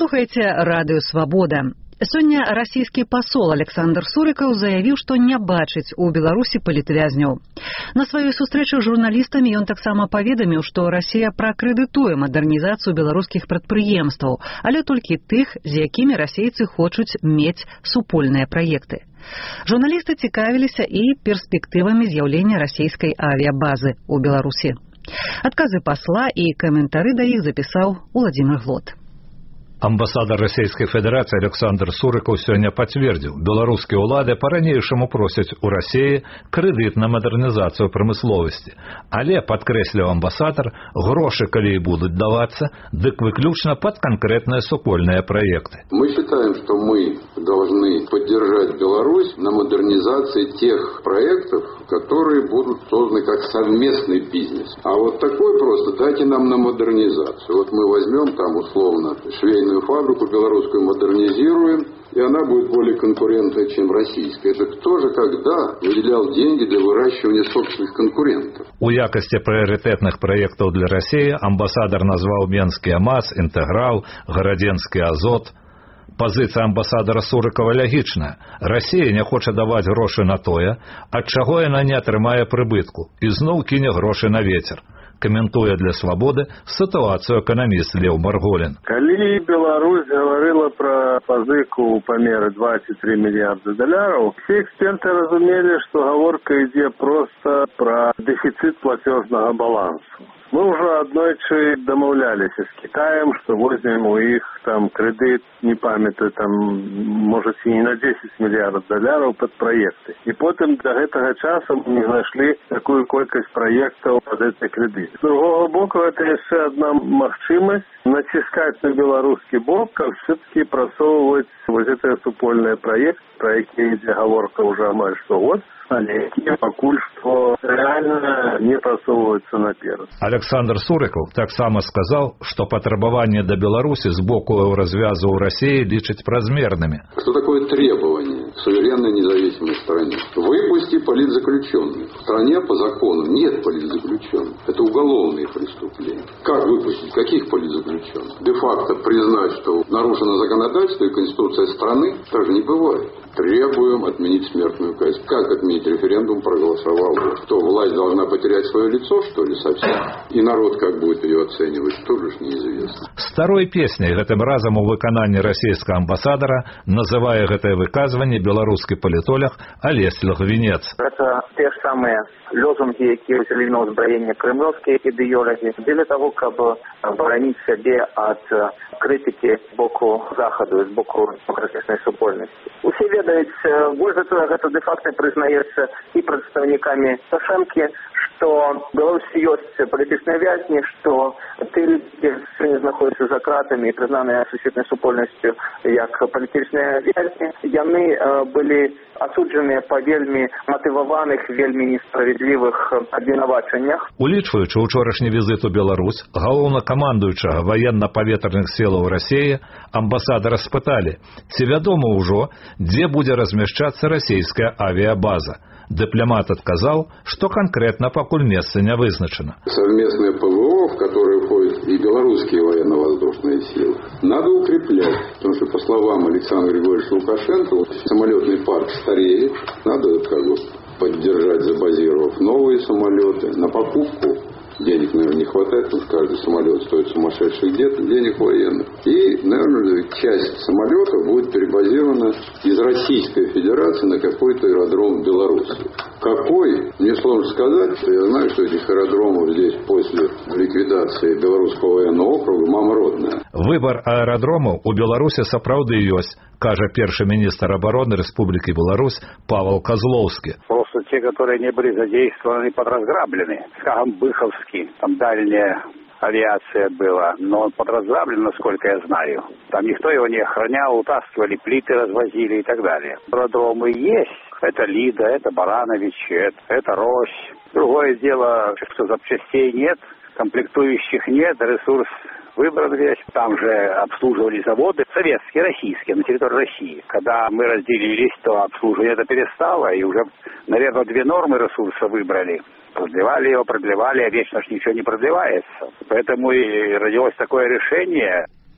Слухаеце радыё «Свабода». Сёння расійскі пасол Александр Сурыкаў заявіў, што не бачыць у Беларусі палітвязняў. На сваёй сустрэчы з журналістамі ён таксама паведаміў, што Расія пракрэдытуе мадэрнізацыю беларускіх прадпрыемстваў, але толькі тых, з якімі расейцы хочуць мець супольныя праекты. Журналісты цікавіліся і перспектывамі з'яўлення расійскай авіябазы ў Беларусі. Адказы пасла і каментары да іх запісаў Уладзімир Глот. Амбасадар Расійскай Федэрацыі Александр Сурыкаў сёння пацвердзіў, беларускія ўлады па-ранейшаму просяць у Расіі крэдыт на мадэрнізацыю прамысловасці. Але, падкрэсліў амбасадар, грошы, калі і будуць давацца, дык выключна пад конкретные супольные проекты. Мы считаем, что мы должны поддержать Беларусь на модернизации тех проектов, которые будут созданы как совместный бизнес. А вот такой просто дайте нам на модернизацию. Вот мы возьмем там условно швейную фабрику белорусскую модернизируем, и она будет более конкурентной, чем российская. Это кто же когда выделял деньги для выращивания собственных конкурентов? У якости приоритетных проектов для России амбассадор назвал Менский АМАЗ, Интеграл, Городенский Азот. Пазіцыя амбасадара Сурыкава лягічная. Расія не хоча даваць грошы на тое, ад чаго яна не атрымае прыбытку, і зноў кіне грошы на вецер. Каментуе для «Свабоды» сітуацыю эканаміст Леў Марголін. Калі Беларусь гаварыла пра пазыку па меры $23 мільярда, все эксперты разумелі, што гаворка ідзе проста пра дэфіцыт платежнага балансу. Мы уже однойчы домовлялись с Китаем, что возьмем у их там кредит, не памятаю, там, может, и не на $10 миллиардов под проекты. И потом до этого часа мы не нашли такую колькость проектов под эти кредиты. С другого боку, это еще одна махчимость натискать на белорусский бок, как все-таки просовывать вот этот супольный проект, про який йде говорка уже майже год, але які пакуль што реально не просовываются наперад. Александр Сурыкаў таксама сказал, что потребования до Беларуси с боку развязу у России лічаць празмерными. Что такое требование в суверенной независимой стране? Выпусти политзаключенных. В стране по закону нет политзаключенных. Это уголовные преступления. Как выпустить? Каких политзаключенных? Де-факто признать, что нарушено законодательство и конституция страны, так же не бывает. Требуем отменить смертную казнь. Как отменить? Референдум проголосовал. Что, власть должна потерять свое лицо, что ли, совсем? И народ как будет ее оценивать, тоже ж неизвестно. Старой песней гэтым разам у выкананні расійскага амбасадара называе гэтае выказванне беларускі палітолог Алесь Лагвінец. Это те же самые лозунги, якія ўзялі на ўзбраенне кремлёвскія ідэолагі, для того, каб оборонить себе от критики з боку Заходу, з боку демократичної супольності. Усі ведаюць, больш за тое, гэта де-факто прызнаецца і прадстаўнікамі Сашэнкі, што Беларусі ёсць палітычныя вязні, што ты людзі сёння знаходзяцца за кратамі і прызнаныя сусветнай супольнасцю як палітычныя вязні, яны былі асуджаныя па вельмі матываваных, вельмі несправядлівых абвінавачаннях. Улічваючы учорашні візит у Беларусь, галоўнакамандуючага ваенна-паветраных сілаў Расіі амбасадара спыталі, ці вядома ўжо, дзе будзе размяшчацца расійская авіабаза. Дипломат отказал, что конкретно пакуль место не вызначено. Совместное ПВО, в которое входят и белорусские военно-воздушные силы, надо укреплять. Потому что, по словам Александра Григорьевича Лукашенко, самолетный парк стареет. Надо поддержать, забазировав новые самолеты. На покупку денег, наверное, не хватает, потому что каждый самолет стоит сумасшедших денег военных. И, наверное, часть самолета будет перебазирована из Российской Федерации на какой-то аэродром в Беларуси. Какой? Мне сложно сказать. Я знаю, что этих аэродромов здесь после ликвидации Белорусского военного округа мамродная. Выбор аэродромов у Беларуси сапраўды ёсць, кажа першы министр обороны Республики Беларусь Павел Козловский. Просто те, которые не были задействованы, подразграблены. Скажем, Быховский, там дальняя авиация была, но подразграблен, насколько я знаю. Там никто его не охранял, утаскивали плиты, развозили и так далее. Аэродромы есть. Это Лида, это Баранович, это Рось. Другое дело, что запчастей нет, комплектующих нет, ресурс выбран весь. Там же обслуживали заводы советские, российские, на территории России. Когда мы разделились, то обслуживание это перестало, и уже, наверное, 2 нормы ресурса выбрали. Продлевали его, продлевали, а вечно ж ничего не продлевается. Поэтому и родилось такое решение.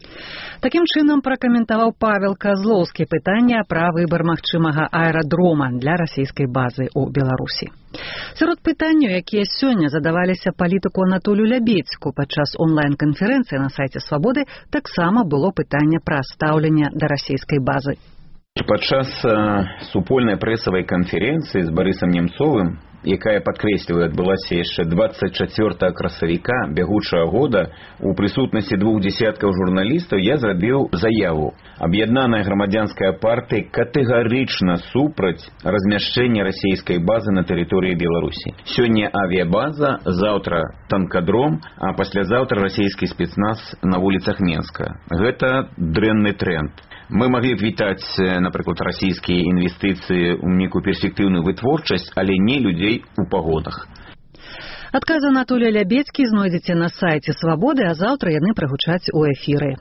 Такім чынам пракаментаваў Павел Казлоўскі пытанне пра выбар магчымага аэрадрома для расійскай базы ў Беларусі. Сярод пытанняў, якія сёння задаваліся палітыку Анатолію Лябедзьку падчас онлайн-канферэнцыі на сайце Свабоды, таксама было пытанне пра стаўленне да расійскай базы. Падчас супольнай прэсавай канферэнцыі з Барысам Немцовым, якая, падкрэсліваю, адбылася яшчэ 24 красавіка бягучага года, у прысутнасці 2 дзесяткаў журналістаў я зрабіў заяву. Аб'яднаная грамадзянская партыя катэгарычна супраць размяшчэння расійскай базы на тэрыторыі Беларусі. Сёння авіябаза, заўтра танкадром, а паслязаўтра расійскі спецназ на вуліцах Менска. Гэта дрэнны тренд. Мы маглі б вітаць, напрыклад, расійскія інвестыцыі ў нейкую перспектыўную вытворчасць, але не людзей у пагодах. Адказ Анатолія Лябедзькі знойдзеце на сайце Свабоды, а заўтра яны прагучаць у эфіры.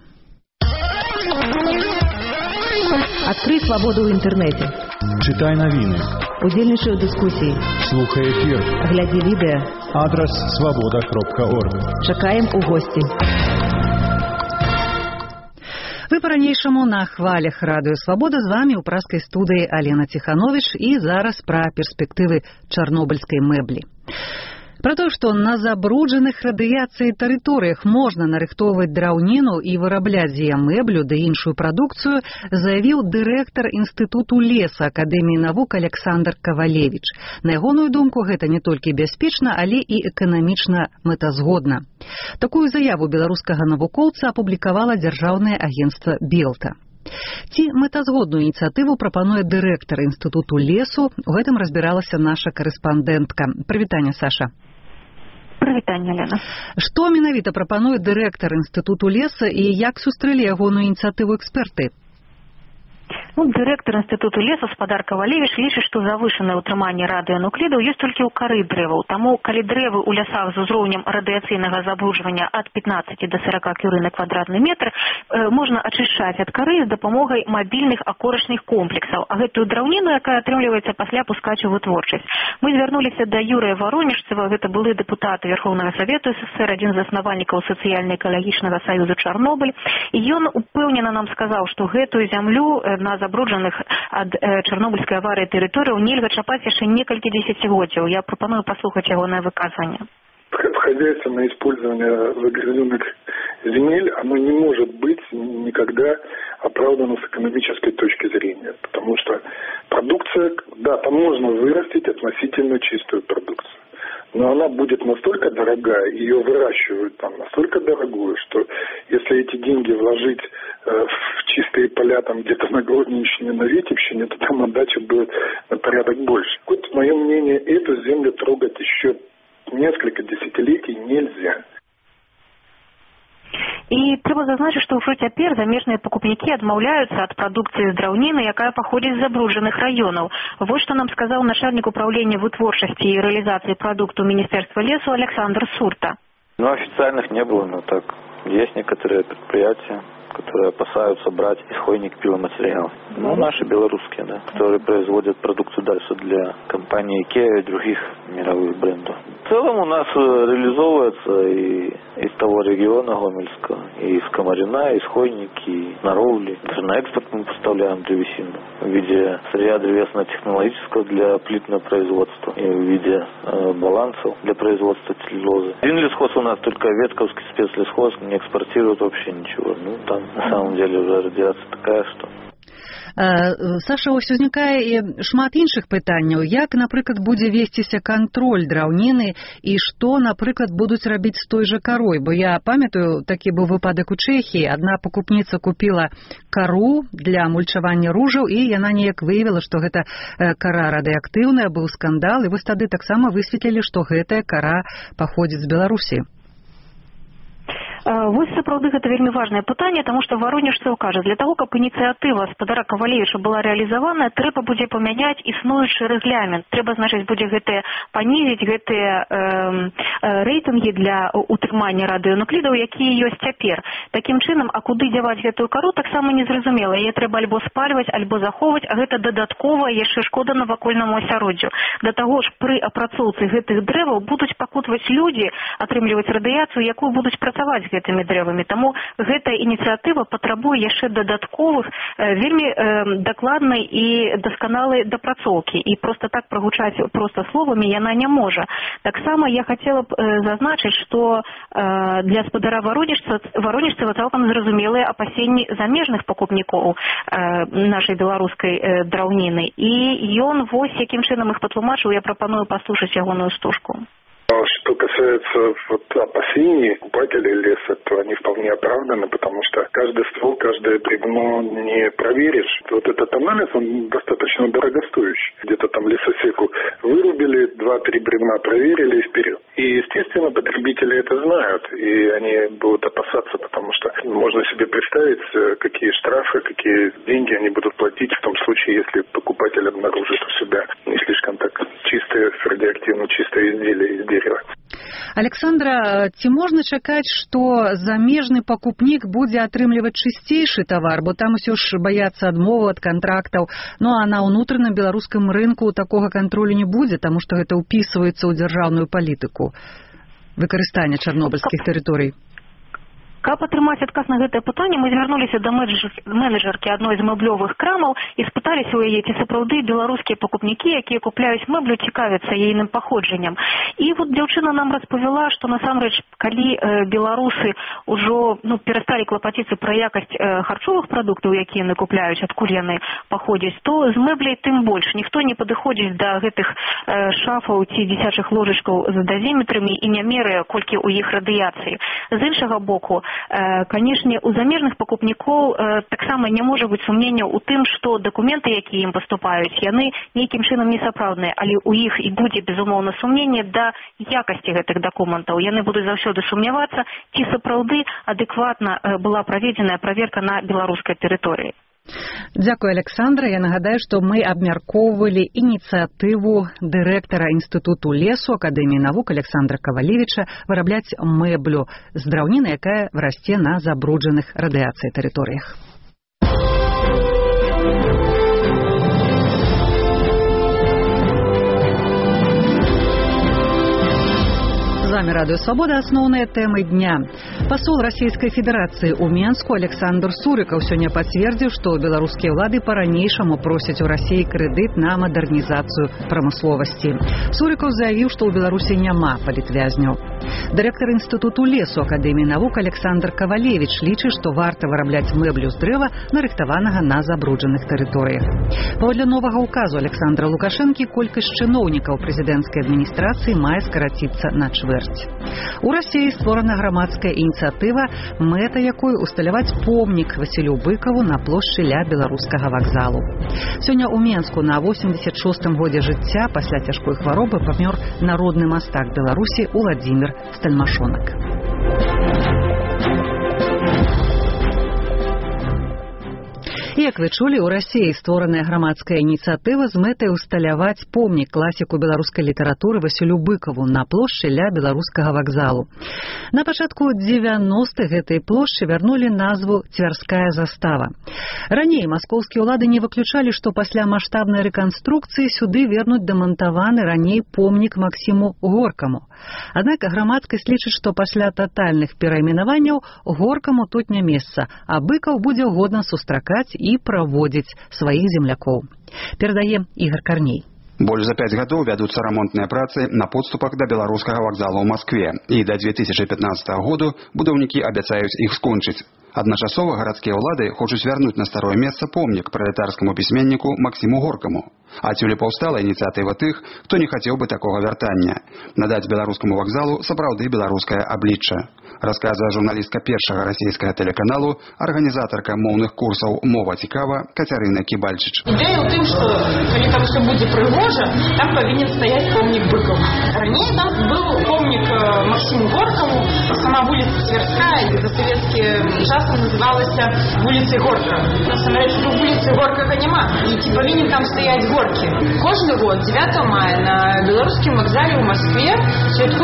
Адкрый Свабоду ў інтэрнэце. Чытай навіны. Удзельнічай у дыскусіі. Слухай эфір. Глядзі відэа. Адрас свабода.орг. Чакаем у госці. Вы па-ранейшаму на хвалях радыё Свабода, з вамі ў праскай студыі Алена Ціхановіч, і зараз пра перспектывы чарнобыльскай мэблі. Пра тое, што на забруджаных радыяцыяй тэрыторыях можна нарыхтоўваць драўніну і вырабляць з яе мэблю ды іншую прадукцыю, заявіў дырэктар Інстытуту леса Акадэміі навук Александр Кавалевіч. На ягоную думку, гэта не толькі бяспечна, але і эканамічна мэтазгодна. Такую заяву беларускага навукоўца апублікавала дзяржаўнае агенцтва Белта. Ці мэтазгодную ініцыятыву прапануе дырэктар Інстытуту лесу, у гэтым разбіралася наша карэспандэнтка. Прывітанне, Саша. Прывітанне, Лена. Што менавіта прапануе дырэктар Інстытуту леса і як сустрэлі ягоную ініцыятыву эксперты? Дырэктар Інстытуту леса Спадар Кавалевіч лічыць, што завышанае ўтрыманне радыенуклідаў ёсць толькі ў кары дрэваў. Таму, калі дрэвы ў лясах з узроўнем радыяцыйнага забруджвання ад 15 до 40 кюры на квадратны метр, можна ачышчаць ад кары з дапамогай мабільных акорачных комплексаў, а гэтую драўніну, якая атрымліваецца пасля, пускаць у вытворчасць. Мы звярнуліся да Юрыя Варонежцева, гэта былы дэпутат Верховнага Савету СССР, адзін з заснавальнікаў сацыяльна-экалагічнага саюза Чарнобыль, і ён упэўнена нам сказаў, што гэтую зямлю на забруджаных ад чарнобыльскай аварыі тэрыторыяў нельга чапаць яшчэ некалькі дзесяцігоддзяў. Я прапаную паслухаць ягонае выказванне. Хозяйственное использование загрязненных земель, оно не может быть никогда оправдано с экономической точки зрения. Потому что продукция, да, там можно вырастить относительно чистую продукцию. Но она будет настолько дорогая, ее выращивают там настолько дорогую, что если эти деньги вложить в чистые поля там где-то на Гродненщине, на Витебщине, то там отдача будет на порядок больше. Вот, мое мнение, эту землю трогать еще несколько десятилетий нельзя. І трэба зазначыць, што ўжо цяпер замежныя пакупнікі адмаўляюцца ад прадукцыі з драўніны, якая паходзіць з забруджаных раёнаў. Вось што нам сказаў начальнік управлення вытворчасці і рэалізацыі прадукту Міністэрства лесу Александр Сурта. Официальных не было, но так есть некоторые предприятия, которые опасаются брать исходник пиломатериалов. Наши белорусские, да, которые производят продукцию дальше для компании IKEA и других мировых брендов. В целом у нас реализовывается и из того региона Гомельского, и из Комарина, и исходники, и на Ровли. Даже на экспорт мы поставляем древесину в виде сырья древесно-технологического для плитного производства и в виде балансов для производства целлюлозы. Один лесхоз у нас только Ветковский спецлесхоз не экспортирует вообще ничего. Там на самом деле уже радиация такая, что... Саша, ось узнікае шмат іншых пытанняў. Як, напрыклад, будзе весціся кантроль драўніны і што, напрыклад, будуць рабіць з той жа карой? Бо я памятаю, такі быў выпадак у Чэхіі. Адна пакупніца купіла кару для мульчавання ружаў, і яна неяк выявіла, што гэта кара радыеактыўная, быў скандал, і вось тады таксама высветлілі, што гэтая кара паходзіць з Беларусі. Вось сапраўды гэта вельмі важнае пытанне, таму што варонежцаў кажа, для таго, каб ініцыятыва Спадара Кавалевіча была рэалізаваная, трэба будзе памяняць існуючы рэгламент. Трэба, значыць, будзе гэтыя панізіць гэтыя рэйтынгі для утрымання радыенуклідаў, якія ёсць цяпер. Такім чынам, а куды дзяваць гэтую кару, таксама незразумела. Яе трэба альбо спальваць, альбо захоўваць, а гэта дадатковая яшчэ шкода навакольнаму асяроддзю. Да таго ж, пры апрацоўцы гэтых дрэваў будуць пакутваць людзі, атрымліваць радыяцыю, якую будуць працаваць гэтымі дрэвамі. Таму гэтая ініцыятыва патрабуе яшчэ дадатковых вельмі дакладнай і дасканалай дапрацоўкі. І проста так прагучаць проста словамі яна не можа. Таксама я хацела б зазначыць, што для спадара Воронежцева цалкам зразумелыя апасенні замежных пакупнікоў нашай беларускай драўніны. І ён вось якім чынам іх патлумачыў, я прапаную паслушаць ягоную стужку. Что касается опасений покупателей леса, то они вполне оправданы, потому что каждый ствол, каждое бревно не проверишь. Вот этот анализ, он достаточно дорогостоящий. Где-то там лесосеку вырубили, 2-3 бревна проверили и вперед. И, естественно, потребители это знают, и они будут опасаться, потому что можно себе представить, какие штрафы, какие деньги они будут платить в том случае, если покупатель обнаружит у себя не слишком так чистое, радиоактивно чистое изделие из дерева. Александра, ці можна чакаць, што замежны пакупнік будзе атрымліваць чысцейшы тавар, бо там усё ж баяцца адмовы ад кантрактаў, ну а на ўнутраным беларускам рынку такога кантролю не будзе, таму што гэта ўпісваецца ў дзяржаўную палітыку выкарыстання чарнобыльскіх тэрыторый. Каб атрымаць адказ на гэтае пытанне, мы звярнуліся да менеджеркі адной з мэблёвых крамаў і спыталіся ў яе, ці сапраўды беларускія пакупнікі, якія купляюць мэблю, цікавяцца ейным паходжаннем. І вот дзяўчына нам распавяла, што насамрэч, калі беларусы ўжо перасталі клапаціцца пра якасць харчовых прадуктаў, якія яны купляюць, адкуль яны паходзяць, то з мэбляй тым больш. Ніхто не падыходзіць да гэтых шафаў ці дзіцячых ложачкаў з дазіметрамі і не мерае, колькі ў іх радыяцыі. З іншага боку, канешне, у замежных пакупнікоў таксама не можа быць сумненняў у тым, што дакументы, якія ім паступаюць, яны нейкім чынам несапраўдныя, але ў іх і будзе, безумоўна, сумненне да якасці гэтых дакументаў. Яны будуць заўсёды сумнявацца, ці сапраўды адэкватна была праведзеная праверка на беларускай тэрыторыі. Дзякуй, Александра. Я нагадаю, што мы абмяркоўвалі ініцыятыву дырэктара Інстытуту лесу Акадэміі навук Александра Кавалевіча вырабляць мэблю з драўніны, якая расце на забруджаных радыяцыяй тэрыторыях. З вами Радио Свобода. Основные темы дня. Посол Российской Федерации у Менску Александр Сурыков сегодня подтвердил, что белорусские влады по-ранейшему просят у России кредит на модернизацию промысловости. Сурыков заявил, что у Беларуси няма палітвязнёў. Директор Институту лесу Академии наук Александр Кавалевич лічыць, что варта вырабляць мэблю з дрэва, нарыхтаванага на забруджаных тэрыторыях. Паводле новага указу Александра Лукашэнкі колькасць чыноўнікаў прэзідэнцкай адміністрацыі мае скараціцца на чвэрць. У России створана громадская инициатива, мэта якой усталяваць помнік Васілю Быкаву на плошчы ля беларускага вакзалу. Сёння ў Менску на 86-м годзе жыцця пасля цяжкой хваробы памёр народны мастак Беларусі Уладзімір Стальмашонак. І, як вы чулі, у Расіі створаная грамадская ініцыятыва з мэтай усталяваць помнік класіку беларускай літаратуры Васілю Быкаву на плошчы ля беларускага вакзалу. На пачатку 90-х гэтай плошчы вярнулі назву Цвярская застава. Раней маскоўскія ўлады не выключалі, што пасля маштабнай рэканструкцыі сюды вернуць дэмантаваны раней помнік Максіму Горкаму. Аднак грамадскасць лічыць, што пасля татальных перайменаванняў Горкаму тут не месца, а Быкаў будзе годна сустракаць і праводзіць сваіх землякоў. Перадае Ігор Карней. Больш за 5 гадоў вядуцца рамонтныя працы на подступах да беларускага вакзала ў Маскве, і да 2015 году будаўнікі абяцаюць іх скончыць. Адначасова гарадскія ўлады хочуць вярнуць на старое месца помнік пралетарскаму пісьменніку Максіму Горкаму. Адсюль паўстала ініцыятыва тых, хто не хацеў бы такога вяртання. Надаць беларускаму вакзалу сапраўды беларускае аблічча. Расказвае журналістка першага расійскага тэлеканалу, арганізатарка моўных курсаў «Мова цікава» Кацярына Кібальчыч. Ідэя ў тым, што калі там все будзе прыгожа, там павінен стаяць помнік Быкаву. Раней там быў помнік Максіму Горкаму, сама вуліца Цвярская, за савецкія часам называлася вуліцай Горка. Насамрэч, у вуліцы Горкага няма, і ці павінен там стаяць Горкі. Кожны год, 9 мая, на беларускім вакзале ў Маскве святкуюць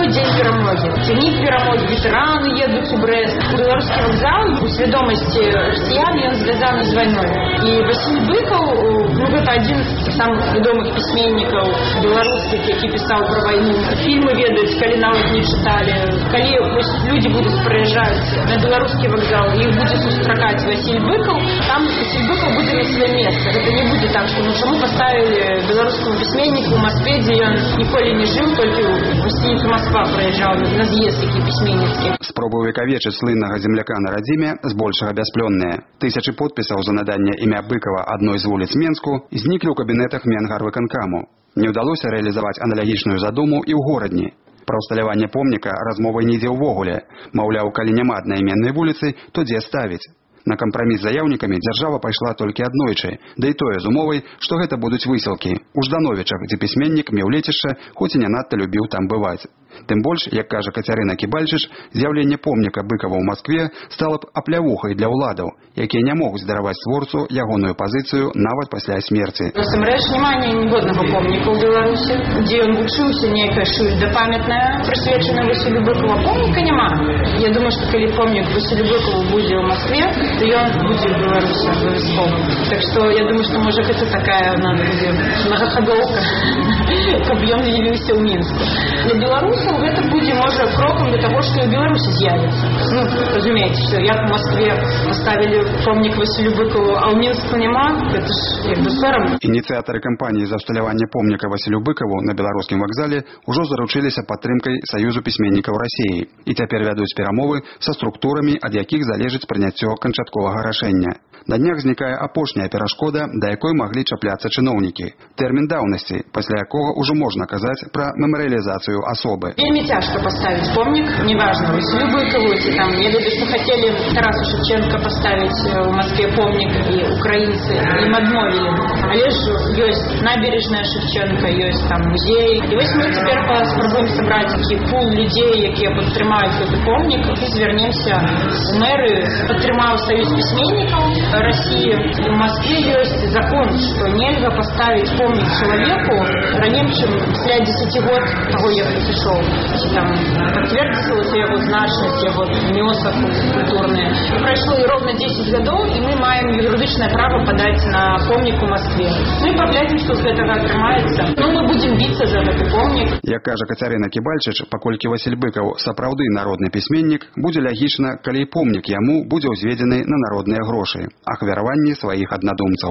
выходной день перамоги. Ценік перамоги, ветэраны едуць у Брэст. Беларускі вакзал у свядомасці расіян ён звязаны з вайной. І Васіль Быкаў, гэта адзін з самых вядомых пісьменнікаў беларускіх, які пісаў пра вайну. Фільмы ведаюць, калі нават не чыталі. Калі людзі будуць прыязджаць на беларускі вакзал, іх будзе сустракаць Васіль Быкаў, там Васіль Быкаў будзе на сваё месца. Гэта не будзе так, што чаму паставілі беларускаму пісьменніку ў Маскве, дзе ён ніколі не жыў, толькі ў гасцініцу Масква прыязджаў на з'езд такі пісьменніцкі. Спробы увекавечыць слыннага земляка на радзіме збольшага бясплённыя. Тысячы подпісаў за наданне імя Быкава адной з вуліц Менску зніклі ў кабінетах Менгарвыканкаму. Не ўдалося рэалізаваць аналагічную задуму і ў горадні. Пра ўсталяванне помніка размовы не ідзе ўвогуле. Маўляў, калі няма аднайменнай вуліцы, то дзе ставіць? На кампраміс з заяўнікамі дзяржава пайшла толькі аднойчы, да і тое з умовай, што гэта будуць высілкі. У Ждановічах, дзе пісьменнік меў лецішча, хоць і не надта любіў там бываць. Тым больш, як кажа Кацярына Кібальчыч, з'яўленне помніка Быкава ў Маскве стала б аплявухай для ўладаў, якія не могуць дараваць творцу ягоную пазіцыю нават пасля смерці. Насамрэч, няма ніводнага помніка ў Беларусі, дзе ён вучыўся, нейкая шыльда памятная, прысвечаная Васілю Быкаву. Помніка няма. Я думаю, што калі помнік Васілю Быкаву будзе ў Маскве, то ён будзе ў Беларусі абавязкова. Так што я думаю, што можа гэта такая будзе многахадоўка, каб ён з'явіўся ў Мінску. Для беларусаў гэта будзе, можа, крокам для таго, што і ў Беларусі з'явіцца. Разумееце, што як у Маскве паставілі помнік Васілю Быкаву, а ў Мінску няма, гэта ж як бы сорам. Ініцыятары кампаніі за ўсталяванне помніка Васілю Быкаву на беларускім вакзале ўжо заручыліся падтрымкай Саюзу пісьменнікаў Расіі і цяпер вядуць перамовы са структурамі, ад якіх залежыць прыняццё канчатковага рашэння. На днях знікае апошняя перашкода, да якой маглі чапляцца чыноўнікі. Тэрмін даўнасці, пасля якога ўжо можна казаць пра мемарыялізацыю асобы. Вельмі цяжка паставіць помнік, неважна, Васілю Быкаву, ці там, я ведаю, што хацелі Тарасу Шевченка паставіць у Маскве помнік, і украінцы ім адмовілі. Але ж ёсць набережная Шевченка, ёсць там музей. І вось мы цяпер спрабуем сабраць такі пул людзей, якія падтрымаюць гэты помнік, і звярнемся у мэры, падтрымаў Саюз пісьменнікаў России. В Москве есть закон, что нельзя поставить помнік чалавеку раней, чым пасля 10 год таго, як прыйшоў. Там пацвердзілася яго значнасць, яго внёсак культурны. Прайшло і ровно 10 гадоў, і мы маем юрыдычнае права падаць на помнік у Москве. Ну і паглядзім, што з гэтага атрымаецца. Ну мы будзем біцца за гэты помнік. Як кажа Кацярына Кібальчыч, паколькі Васіль Быкаў сапраўды народны пісьменнік, будзе лягічна, калі помнік яму будзе ўзведзены на народныя грошы, ахвяраванні сваіх аднадумцаў.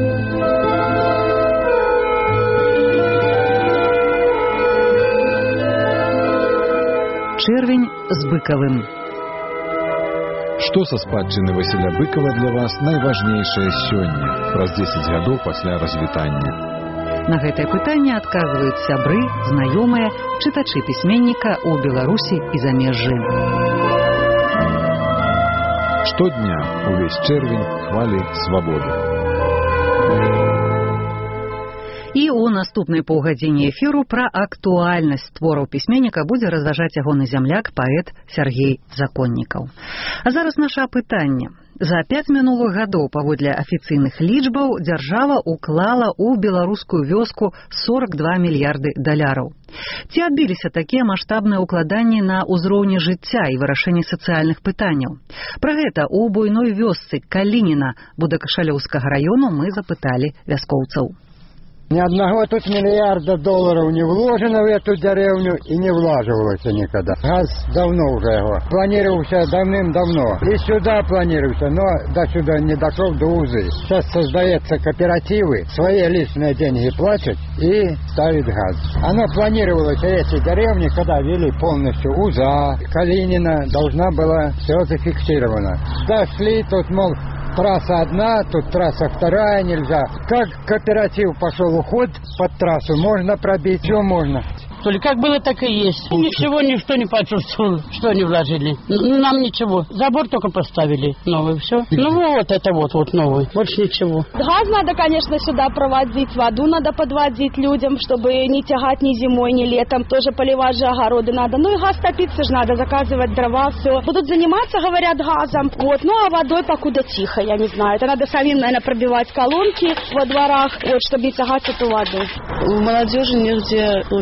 Чэрвень з Быкавым. Што са спадчыны Васіля Быкава для вас найважнейшае сёння, праз 10 гадоў пасля развітання? На гэтае пытанне адказваюць сябры, знаёмыя, чытачы пісьменніка ў Беларусі і замежжы. Штодня увесь чэрвень хвалі свабоды. І ў наступнай паўгадзіне эфіру пра актуальнасць твораў пісьменніка будзе разважаць ягоны зямляк, паэт Сяргей Законнікаў. А зараз наша апытанне. За 5 мінулых гадоў паводле афіцыйных лічбаў дзяржава уклала ў беларускую вёску 42 мільярды даляраў. Ці адбіліся такія маштабныя ўкладанні на ўзроўні жыцця і вырашэнні сацыяльных пытанняў? Пра гэта ў буйной вёсцы Калініна Будакашалёўскага раёну мы запыталі вяскоўцаў. Ни одного тут миллиарда долларов не вложено в эту деревню и не влаживалось никогда. Газ давно уже его. Планировался давным-давно. И сюда планировался, но до сюда не дошел до УЗы. Сейчас создаются кооперативы, свои личные деньги платят и ставят газ. Оно планировалось, эти деревни, когда вели полностью УЗа, Калинина, должна была все зафиксировано. Дошли, тут, мол, трасса одна, тут трасса вторая, нельзя. Как кооператив пошел уход под трассу, можно пробить, все можно. То ли как было, так и есть. Ничего, ничто не почувствовал, что они вложили. Нам ничего. Забор только поставили новый, все. Ну вот это вот новый, больше ничего. Газ надо, конечно, сюда проводить, воду надо подводить людям, чтобы не тягать ни зимой, ни летом. Тоже поливать же огороды надо. Ну и газ топиться же надо, заказывать дрова, все. Будут заниматься, говорят, газом. Вот, ну а водой покуда тихо, я не знаю. Это надо самим, наверное, пробивать колонки во дворах, вот, чтобы не тягать эту воду. У молодежи нигде, получается,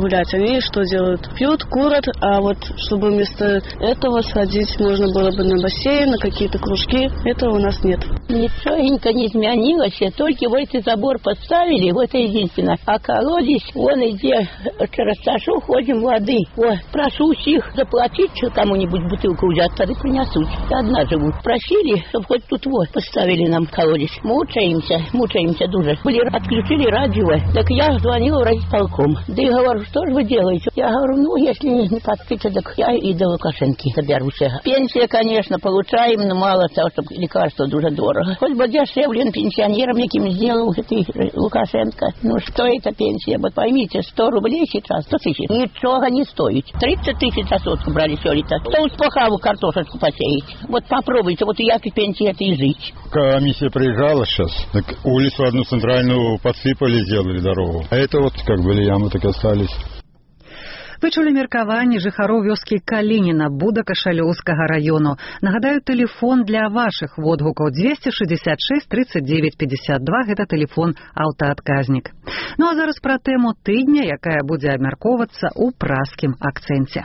гулять. Они что делают? Пьют, курят, а вот чтобы вместо этого сходить можно было бы на бассейн, на какие-то кружки. Этого у нас нет. Ничегонько не изменилось, только вот эти забор поставили, вот это единственное. А колодец, вон где через Сашу ходим воды. О, прошу всех заплатить, что кому-нибудь бутылку взять, тогда принесут. Я одна живу. Просили, чтобы хоть тут вот поставили нам колодец. Мучаемся дуже. Отключили радио, так я звонила в райисполком. Да и говорю, что же вы делаете? Я говорю, ну, если не подпишут, так я и до Лукашенки доберусь. Пенсия, конечно, получаем, но мало того, чтобы лекарства дуже дорого. Хоть бы дешевле пенсионерам яким сделал Лукашенко. Ну, что это пенсия? Вот поймите, 100 рублей сейчас, 100 тысяч. Ничего не стоит. 30 тысяч за сотку брали все это. Кто успахаву картошечку посеять? Вот попробуйте, вот я к пенсии это и жить. Комиссия приезжала сейчас, так улицу одну центральную подсыпали, сделали дорогу. А это вот как были ямы, так и остались. Ви чули меркаванні жыхароў вёскі Калініна Будакашалёўскага раёну. Нагадаю, тэлефон для вашых водгукаў 266 39 52, гэта тэлефон аўтаадказнік. Ну а зараз пра тэму тыдня, якая будзе абмяркоўвацца ў празскім акцэнце.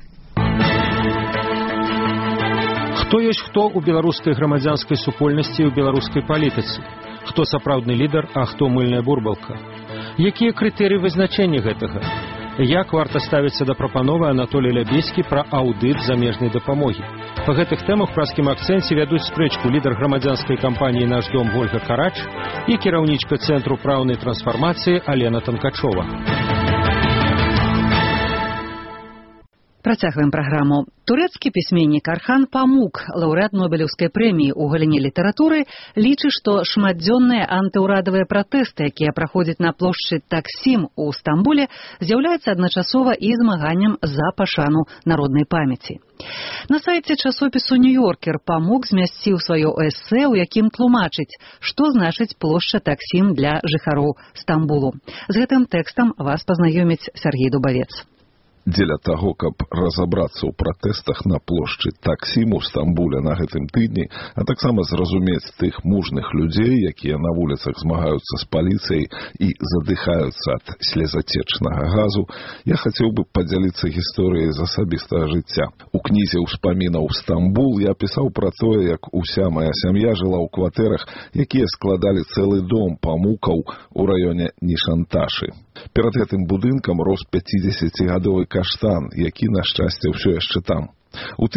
Хто ёсць хто ў беларускай грамадзянскай супольнасці і ў беларускай палітыцы? Хто сапраўдны лідар, а хто мыльная бурбалка? Якія крытэрыі вызначэння гэтага? Як варта ставіцца да прапановы Анатолія Лябескі пра аўдыт замежнай дапамогі? Па гэтых тэмах у празскім акцэнце вядуць спрэчку лідар грамадзянскай кампаніі «Наш дом» Вольга Карач і кіраўнічка Цэнтру праўнай трансфармацыі Алена Танкачова. Працягваем праграму. Турэцкі пісьменнік Архан Памук, лаўрэат Нобелеўскай прэміі ў галіне літаратуры, лічыць, што шматдзённыя антыўрадавыя пратэсты, якія праходзяць на плошчы Таксім у Стамбуле, з'яўляюцца адначасова і змаганнем за пашану народнай памяці. На сайце часопісу «Нью-Йоркер» Памук змясціў сваё эсэ, у якім тлумачыць, што значыць плошча Таксім для жыхароў Стамбулу. З гэтым тэкстам вас пазнаёміць Сергей Дубавец. Дзеля таго, каб разабрацца ў пратэстах на плошчы Таксім у Стамбуле на гэтым тыдні, а таксама зразумець тых мужных людзей, якія на вуліцах змагаюцца з паліцыяй і задыхаюцца ад слезацечнага газу, я хацеў бы падзяліцца гісторыяй з асабістага жыцця. У кнізе «Успамінаў Стамбул» я пісаў пра тое, як уся мая сям'я жыла ў кватэрах, якія складалі цэлы дом Памукаў у раёне Нішанташы. Перад гэтым будынкам рос 50-гадовы каштан, які, на шчасце, ўсё яшчэ там. У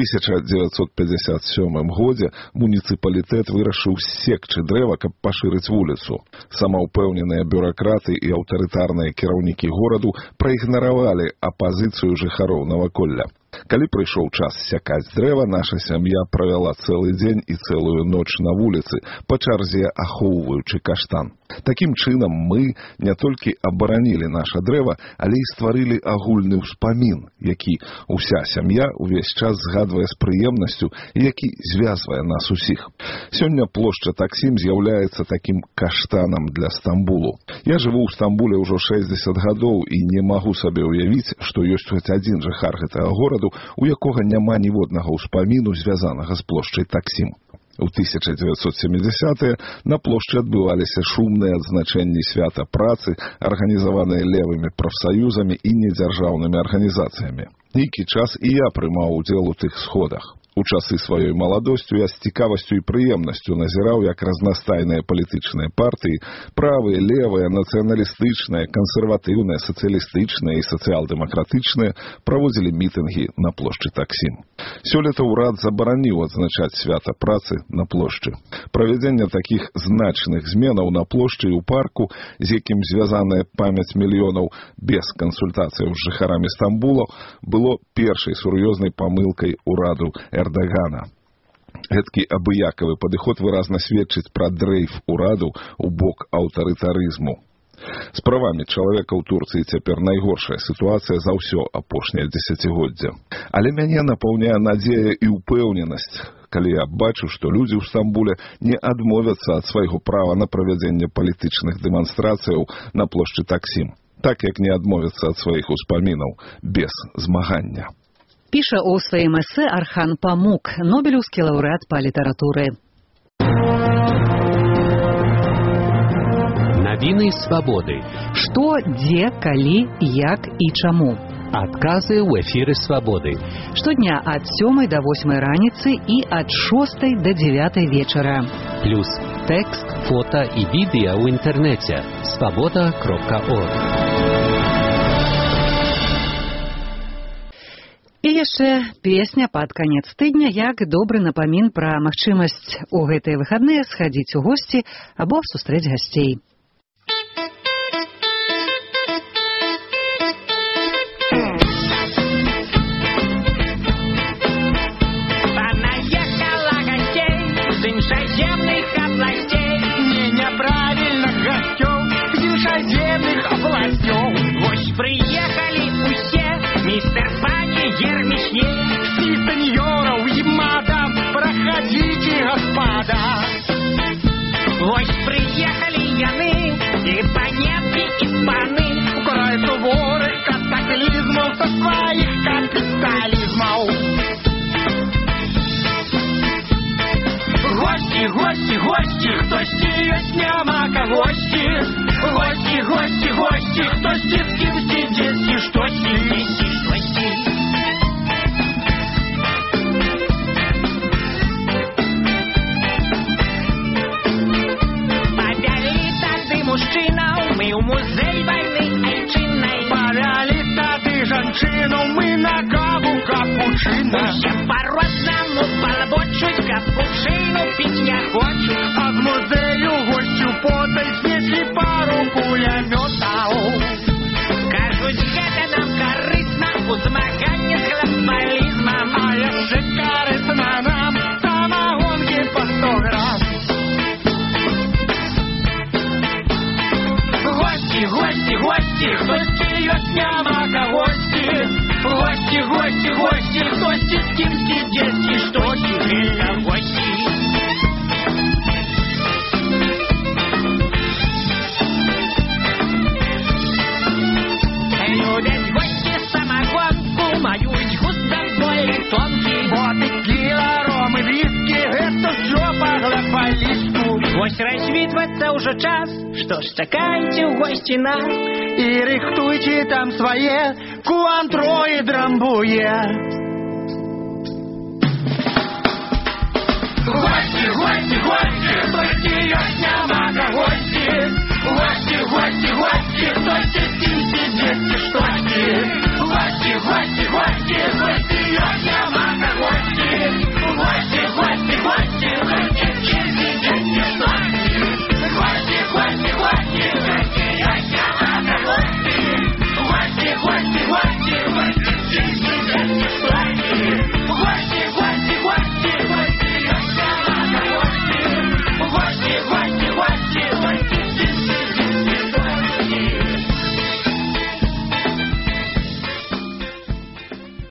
1957 годзе муніцыпалітэт вырашыў ссекчы дрэва, каб пашырыць вуліцу. Самаўпэўненыя бюракраты і аўтарытарныя кіраўнікі гораду праігнаравалі апазіцыю жыхароў наваколля. Калі прыйшоў час сякаць дрэва, наша сям'я правяла цэлы дзень і цэлую ноч на вуліцы, па чарзе ахоўваючы каштан. Такім чынам мы не толькі абаранілі наша дрэва, але і стварылі агульны ўспамін, які уся сям'я ўвесь час згадвае з прыемнасцю і які звязвае нас усіх. Сёння плошча Таксім з'яўляецца такім каштанам для Стамбулу. Я жыву ў Стамбуле ўжо 60 гадоў і не магу сабе ўявіць, што ёсць хоць адзін жыхар гэтага гораду, у якога няма ніводнага ўспаміну, звязанага з плошчай Таксім. У 1970-е на плошчы адбываліся шумныя адзначэнні свята працы, арганізаваныя левымі прафсаюзамі і недзяржаўнымі арганізацыямі. Нейкі час і я прымаў удзел у тых сходах. У часы сваёй маладосцю я з цікавасцю і прыемнасцю назіраў, як разнастайныя палітычныя партыі, правыя, левыя, нацыяналістычныя, кансерватыўныя, сацыялістычныя і сацыял-дэмакратычныя праводзілі мітынгі на плошчы Таксім. Сёлета ўрад забараніў адзначаць свята працы на плошчы. Правядзенне такіх значных зменаў на плошчы і ў парку, з якім звязаная памяць мільёнаў без кансультацыяў з жыхарамі Стамбула, было першай сур'ёзнай памылкай ураду Эрдагана. Гэткі абыякавы падыход выразна сведчыць пра дрейф ураду ў бок аўтарытарызму. З правамі чалавека ў Турцыі цяпер найгоршая сітуацыя за ўсё апошняе дзесяцігоддзе. Але мяне напаўняе надзея і ўпэўненасць, калі я бачу, што людзі ў Стамбуле не адмовяцца ад свайго права на правядзенне палітычных дэманстрацыяў на плошчы Таксім, так як не адмовяцца ад сваіх успамінаў без змагання. Піша ў сваім эсэ Архан Памук, Нобелеўскі лаўрэат па літаратуры. На Навіны свабоды. Што, дзе, калі, як і чаму. Адказы ў эфіры свабоды. Штодня ад 7 до 8 раніцы і ад 6 до 9 вечара. Плюс тэкст, фота і відэа ў інтэрнэце. Свабода.орг. І яшчэ песня пад канец тыдня, як добры напамін пра магчымасць у гэтыя выхадныя схадзіць у госці або сустрэць гасцей. Приехали усе, мистер Пани, Ермишней, и сеньоров, и мадам, проходите, господа. Вось приехали яны, и понятки, и паны, в край суворых катаклизмов со своих капитализмов. Гости, гости, гости, хтосьці ёсць няма кагосьці. Гости, гости, гости, хтосьці з кімсьці, дзесьці, штосьці, дзесьці, штосьці. Павялі тады мужчынаў мы ў музей вайны айчыннай. Павялі тады жанчынаў мы на каву капучына. Усе па-рознаму балбочуць, капучыну піць не хочуць. А з музею госцю потай снеслі пару кулямётаў. Кажуць, гэта нам карысна у змаганні з глобалізмам. А яшчэ карысна нам самагонкі па 100 грам. Гости, гости, гости, хтосьці ёсць няма кагосьці. Гости, гости, гости, хтосьці з кімсьці, дзесьці, штосьці, гэта гости. Любят гости самогонку, маюць густ даволі тонкі. Вот і кіла ром і віскі, гэта ўсё па-глобалісту. Вось развітвацца ўжо час, што ж чакайце ў госці нас. І рыхтуйце там свае куантро і драмбуе. Гости, гости, гости, хтосьці ёсць няма кагосьці. Гости, гости, гости, хтосьці з кімсьці, дзесьці, штосьці. Гости, гости, гости.